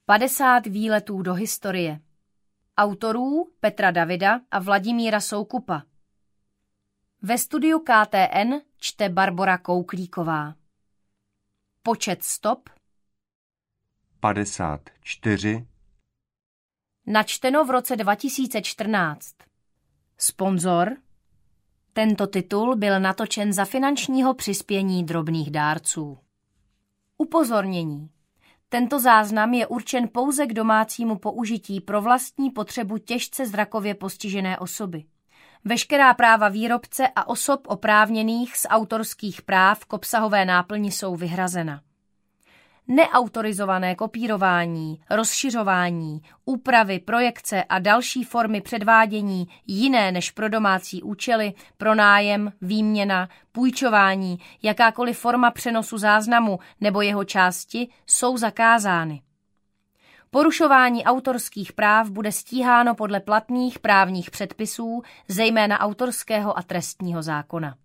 50 výletů do historie. Autorů Petra Davida a Vladimíra Soukupa. Ve studiu KTN čte Barbora Kouklíková. Počet stop 54. Načteno v roce 2014. Sponzor. Tento titul byl natočen za finančního přispění drobných dárců. Upozornění. Tento záznam je určen pouze k domácímu použití pro vlastní potřebu těžce zrakově postižené osoby. Veškerá práva výrobce a osob oprávněných z autorských práv k obsahové náplni jsou vyhrazena. Neautorizované kopírování, rozšiřování, úpravy, projekce a další formy předvádění jiné než pro domácí účely, pronájem, výměna, půjčování, jakákoliv forma přenosu záznamu nebo jeho části jsou zakázány. Porušování autorských práv bude stíháno podle platných právních předpisů, zejména autorského a trestního zákona.